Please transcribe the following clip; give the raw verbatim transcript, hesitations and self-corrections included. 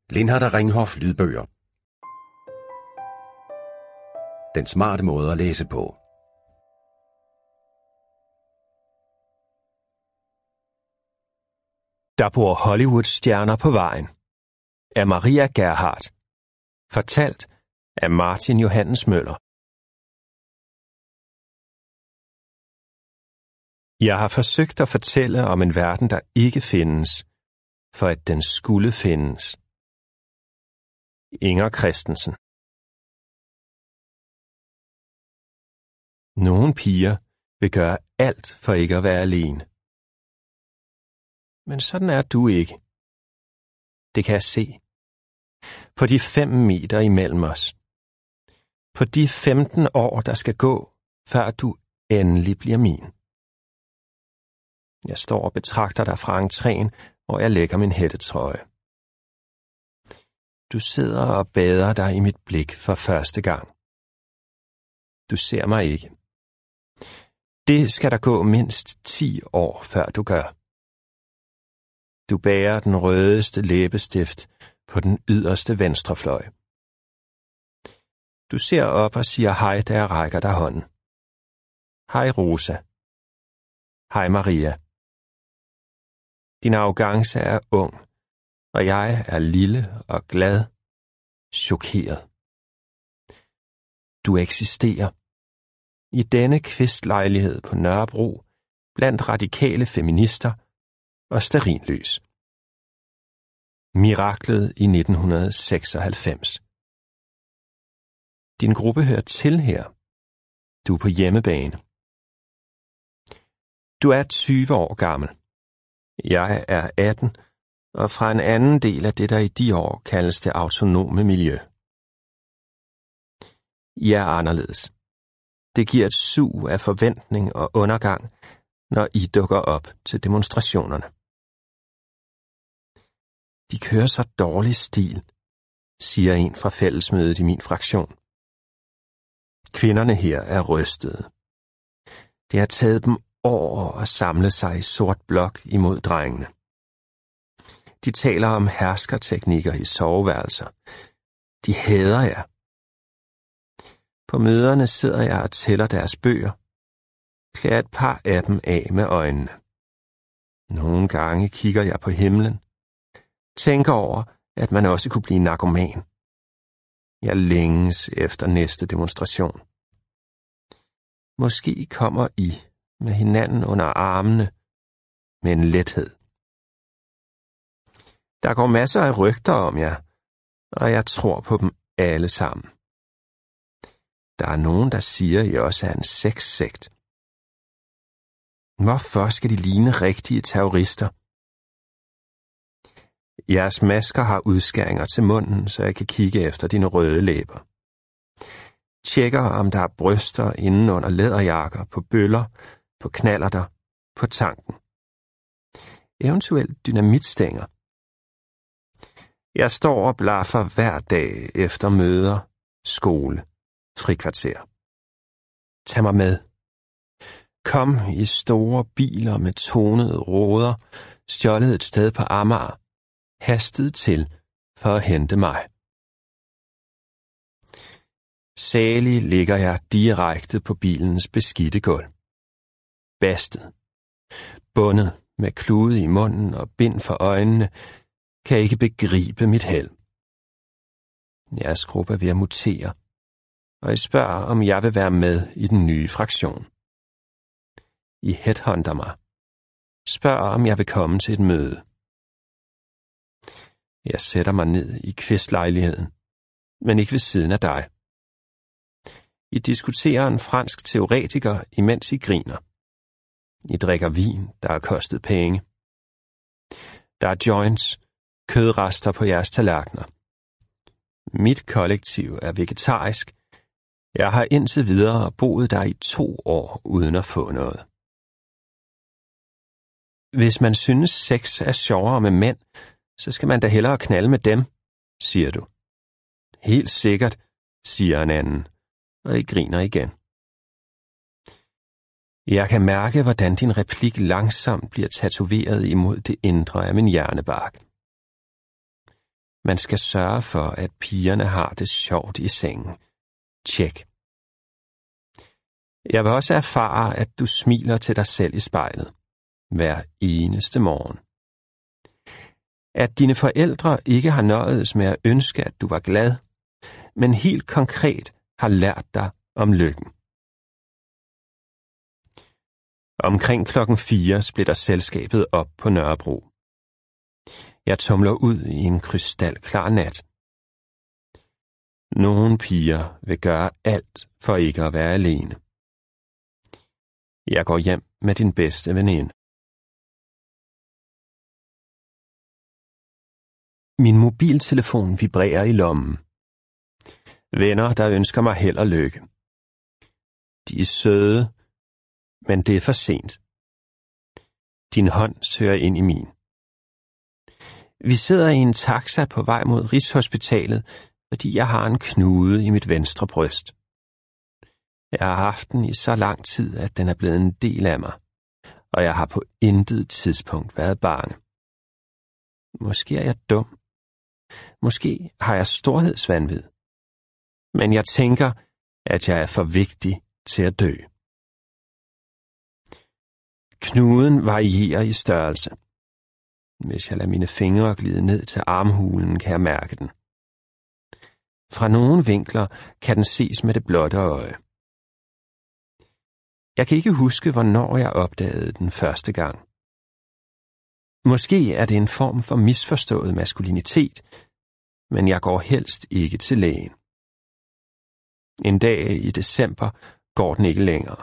Lindhardt Ringhof lydbøger. Den smarte måde at læse på. Der bor Hollywood-stjerner på vejen. Af Maria Gerhardt. Fortalt af Martin Johannes Møller. Jeg har forsøgt at fortælle om en verden, der ikke findes, for at den skulle findes. Inger Christensen. Nogle piger vil gøre alt for ikke at være alene. Men sådan er du ikke. Det kan jeg se. På de fem meter imellem os. På de femten år, der skal gå, før du endelig bliver min. Jeg står og betragter dig fra entréen, hvor jeg lægger min hættetrøje. Du sidder og bader dig i mit blik for første gang. Du ser mig ikke. Det skal der gå mindst ti år, før du gør. Du bærer den rødeste læbestift på den yderste venstrefløj. Du ser op og siger hej, da jeg rækker dig hånden. Hej Rosa. Hej Maria. Din arrogance er ung, og jeg er lille og glad, chokeret. Du eksisterer. I denne kvistlejlighed på Nørrebro, blandt radikale feminister og stearinlys. Miraklet i nitten seksoghalvfems. Din gruppe hører til her. Du er på hjemmebane. Du er tyve år gammel. Jeg er atten, og fra en anden del af det, der i de år kaldes det autonome miljø. I er anderledes. Det giver et sug af forventning og undergang, når I dukker op til demonstrationerne. De kører så dårlig stil, siger en fra fællesmødet i min fraktion. Kvinderne her er rystede. Det har taget dem år at samle sig i sort blok imod drengene. De taler om herskerteknikker i soveværelser. De hader jer. På møderne sidder jeg og tæller deres bøger. Klæder et par af dem af med øjnene. Nogle gange kigger jeg på himlen. Tænker over, at man også kunne blive narkoman. Jeg længes efter næste demonstration. Måske kommer I med hinanden under armene med en lethed. Der går masser af rygter om jer, og jeg tror på dem alle sammen. Der er nogen, der siger, at I også er en sexsekt. Hvorfor skal de ligne rigtige terrorister? Jeres masker har udskæringer til munden, så jeg kan kigge efter dine røde læber. Tjekker, om der er bryster inden under læderjakker, på bøller, på knallerter, på tanken. Eventuelt dynamitstænger. Jeg står og blaffer hver dag efter møder, skole, frikvarter. Tag mig med. Kom i store biler med tonede ruder, stjålet et sted på Amager, hastet til for at hente mig. Salig ligger jeg direkte på bilens beskidte gulv. Bastet. Bundet med klude i munden og bind for øjnene, kan ikke begribe mit held. Jeres gruppe er ved at mutere, og I spørger, om jeg vil være med i den nye fraktion. I headhunter mig. Spørger, om jeg vil komme til et møde. Jeg sætter mig ned i kvistlejligheden, men ikke ved siden af dig. I diskuterer en fransk teoretiker, imens I griner. I drikker vin, der har kostet penge. Der er joints, kødrester på jeres tallerkener. Mit kollektiv er vegetarisk. Jeg har indtil videre boet der i to år uden at få noget. Hvis man synes sex er sjovere med mænd, så skal man da hellere knalde med dem, siger du. Helt sikkert, siger en anden, og I griner igen. Jeg kan mærke, hvordan din replik langsomt bliver tatoveret imod det indre af min hjernebark. Man skal sørge for, at pigerne har det sjovt i sengen. Tjek. Jeg vil også erfare, at du smiler til dig selv i spejlet. Hver eneste morgen. At dine forældre ikke har nøjedes med at ønske, at du var glad, men helt konkret har lært dig om lykken. Omkring klokken fire splitter selskabet op på Nørrebro. Jeg tumler ud i en krystalklar nat. Nogle piger vil gøre alt for ikke at være alene. Jeg går hjem med din bedste veninde. Min mobiltelefon vibrerer i lommen. Venner, der ønsker mig held og lykke. De er søde, men det er for sent. Din hånd søger ind i min. Vi sidder i en taxa på vej mod Rigshospitalet, fordi jeg har en knude i mit venstre bryst. Jeg har haft den i så lang tid, at den er blevet en del af mig, og jeg har på intet tidspunkt været bange. Måske er jeg dum. Måske har jeg storhedsvanvid. Men jeg tænker, at jeg er for vigtig til at dø. Knuden varierer i størrelse. Hvis jeg lader mine fingre glide ned til armhulen, kan jeg mærke den. Fra nogle vinkler kan den ses med det blotte øje. Jeg kan ikke huske, hvornår jeg opdagede den første gang. Måske er det en form for misforstået maskulinitet, men jeg går helst ikke til lægen. En dag i december går den ikke længere.